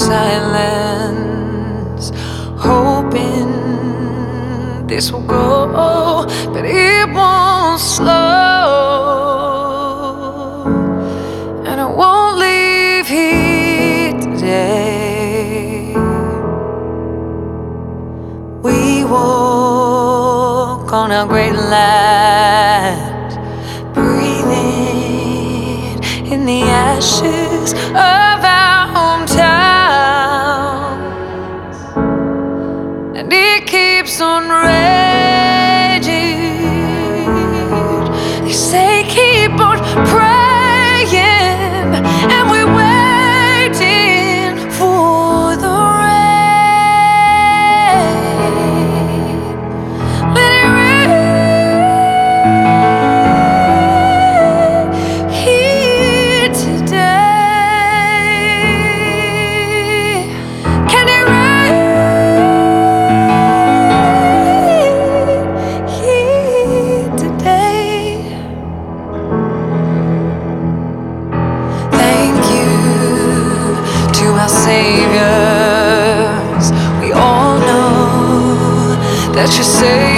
silence, hoping this will go, but it won't slow, and I won't leave here today. We walk on our great land, breathing in the ashes of our hometowns, and it keeps on raging. They say keep on praying, and we're waiting for the rain. Let it rain here today. Can it rain here today? Thank you to our saviors. We all know that you say